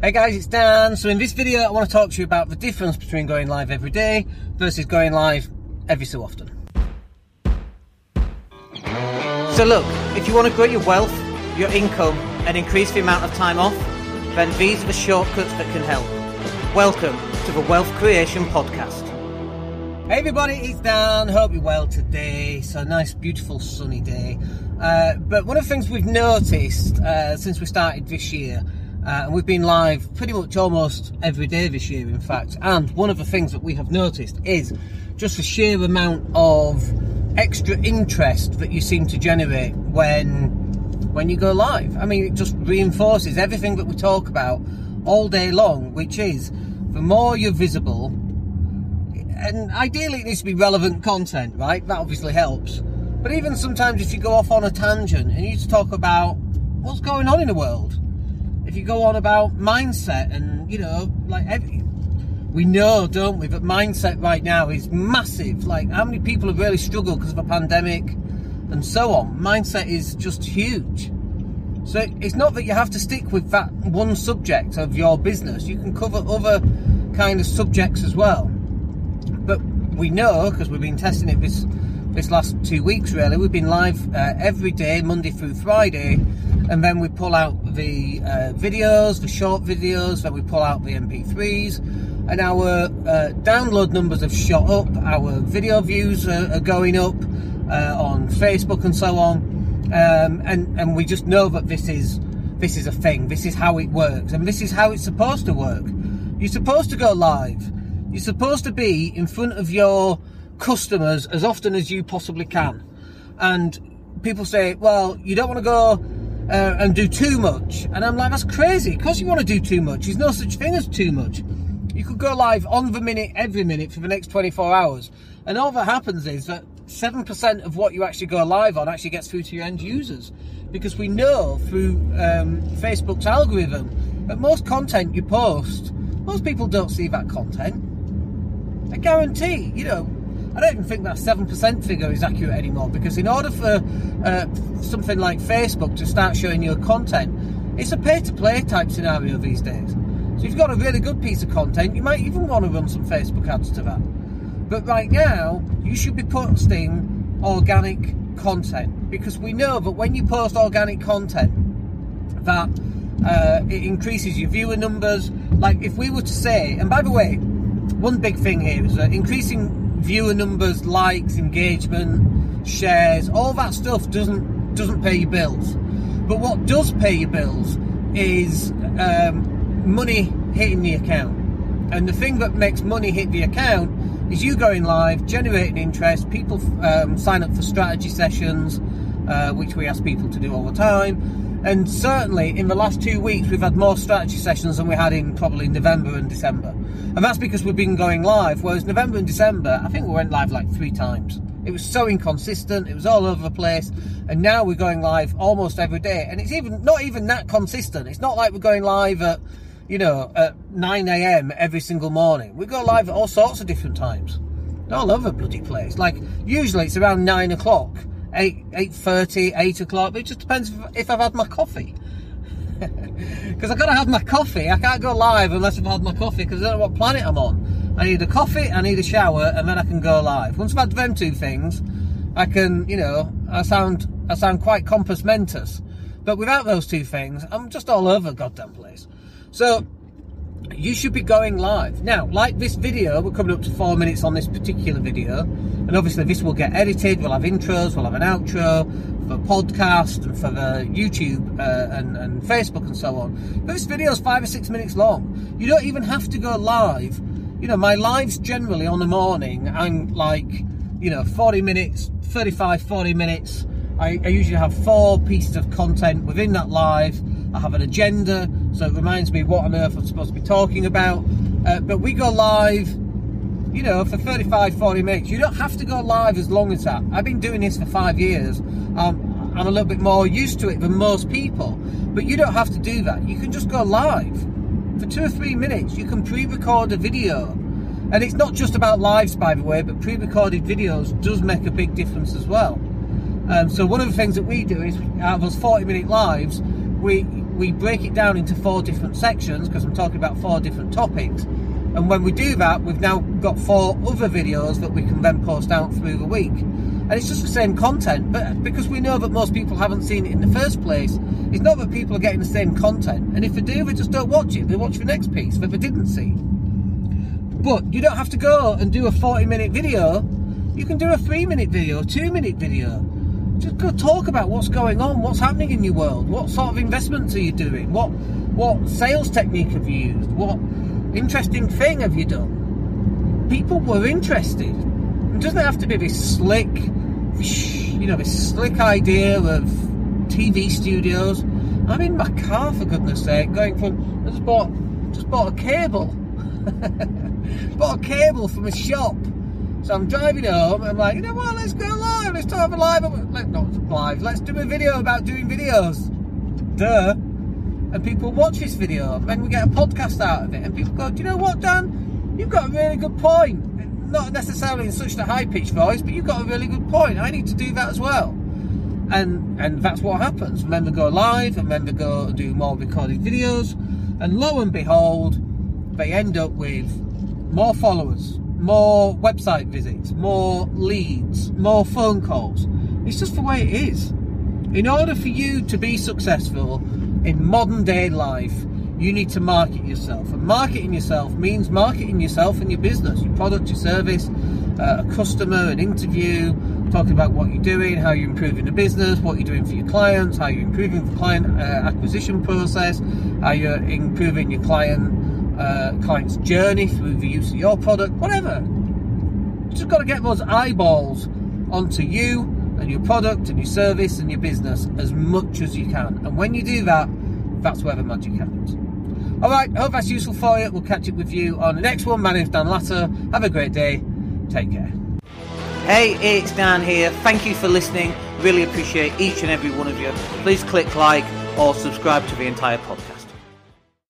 Hey guys, it's Dan. So in this video I want to talk to you about the difference between going live every day versus going live every so often. So look, if you want to grow your wealth, your income and increase the amount of time off, then these are the shortcuts that can help. Welcome to the Wealth Creation Podcast. Hey everybody, it's Dan. Hope you're well today. So a nice beautiful sunny day. But one of the things we've noticed since we started this year, and we've been live pretty much almost every day this year, in fact. And one of the things that we have noticed is just the sheer amount of extra interest that you seem to generate when you go live. I mean, it just reinforces everything that we talk about all day long, which is the more you're visible, and ideally it needs to be relevant content, right? That obviously helps. But even sometimes if you go off on a tangent and you just talk about what's going on in the world, if you go on about mindset and, you know, like we know, don't we, that mindset right now is massive. Like, how many people have really struggled because of a pandemic and so on? Mindset is just huge. So it's not that you have to stick with that one subject of your business. You can cover other kind of subjects as well. But we know, because we've been testing it this last 2 weeks really, we've been live every day, Monday through Friday, and then we pull out the videos, the short videos, then we pull out the MP3s, and our download numbers have shot up, our video views are going up on Facebook and so on, and we just know that this is a thing, this is how it works, and this is how it's supposed to work. You're supposed to go live, you're supposed to be in front of your customers as often as you possibly can. And people say, well, you don't want to go and do too much, and I'm like, that's crazy. Of course you want to do too much. There's no such thing as too much. You could go live on the minute, every minute for the next 24 hours, and all that happens is that 7% of what you actually go live on actually gets through to your end users, because we know through Facebook's algorithm that most content you post, most people don't see that content. I guarantee, you know, I don't even think that 7% figure is accurate anymore, because in order for something like Facebook to start showing your content, it's a pay-to-play type scenario these days. So if you've got a really good piece of content, you might even want to run some Facebook ads to that. But right now, you should be posting organic content, because we know that when you post organic content, that it increases your viewer numbers. Like if we were to say, and by the way, one big thing here is that increasing viewer numbers, likes, engagement, shares, all that stuff doesn't pay your bills. But what does pay your bills is money hitting the account. And the thing that makes money hit the account is you going live, generating interest, people sign up for strategy sessions, which we ask people to do all the time. And certainly in the last 2 weeks we've had more strategy sessions than we had in probably November and December. And that's because we've been going live, whereas November and December, I think we went live like 3 times. It was so inconsistent, it was all over the place, and now we're going live almost every day, and it's not even that consistent. It's not like we're going live at, you know, at 9 AM every single morning. We go live at all sorts of different times, all over the bloody place. Like, usually it's around 9 o'clock, 8:30, 8 o'clock, but it just depends if I've had my coffee. Because I've got to have my coffee. I can't go live unless I've had my coffee, because I don't know what planet I'm on. I need a coffee, I need a shower, and then I can go live. Once I've had them two things, I can, you know, I sound quite compos mentis. But without those two things, I'm just all over the goddamn place. So you should be going live. Now, like this video, we're coming up to 4 minutes on this particular video, and obviously this will get edited, we'll have intros, we'll have an outro for podcast and for the YouTube and Facebook and so on. But this video is 5 or 6 minutes long. You don't even have to go live. You know, my lives generally on the morning, I'm like, you know, 40 minutes, 35, 40 minutes. I usually have 4 pieces of content within that live. I have an agenda, so it reminds me what on earth I'm supposed to be talking about. But we go live, you know, for 35, 40 minutes. You don't have to go live as long as that. I've been doing this for 5 years. I'm a little bit more used to it than most people. But you don't have to do that. You can just go live. For 2 or 3 minutes, you can pre-record a video. And it's not just about lives, by the way, but pre-recorded videos does make a big difference as well. So one of the things that we do is, out of those 40-minute lives, we we break it down into 4 different sections, because I'm talking about 4 different topics. And when we do that, we've now got 4 other videos that we can then post out through the week. And it's just the same content, but because we know that most people haven't seen it in the first place, it's not that people are getting the same content. And if they do, they just don't watch it. They watch the next piece that they didn't see. But you don't have to go and do a 40-minute video. You can do a 3-minute video, 2-minute video. Just go talk about what's going on, what's happening in your world, what sort of investments are you doing, what sales technique have you used, what interesting thing have you done. People were interested. It doesn't have to be this slick, this slick idea of TV studios. I'm in my car, for goodness sake, going from, I just bought a cable. Bought a cable from a shop. So I'm driving home, I'm like, you know what, let's go live, let's have a let's do a video about doing videos. Duh. And people watch this video, and then we get a podcast out of it, and people go, do you know what, Dan? You've got a really good point. Not necessarily in such a high-pitched voice, but you've got a really good point. I need to do that as well. And that's what happens. And then they go live, and then they go do more recorded videos, and lo and behold, they end up with more followers, more website visits, more leads, more phone calls. It's just the way it is. In order for you to be successful in modern day life, you need to market yourself. And marketing yourself means marketing yourself and your business, your product, your service, a customer, an interview, talking about what you're doing, how you're improving the business, what you're doing for your clients, how you're improving the client acquisition process, how you're improving your client's journey through the use of your product, whatever. You just got to get those eyeballs onto you and your product and your service and your business as much as you can. And when you do that, that's where the magic happens. Alright, I hope that's useful for you. We'll catch up with you on the next one. My name's Dan Latter. Have a great day. Take care. Hey, it's Dan here. Thank you for listening. Really appreciate each and every one of you. Please click like or subscribe to the entire podcast.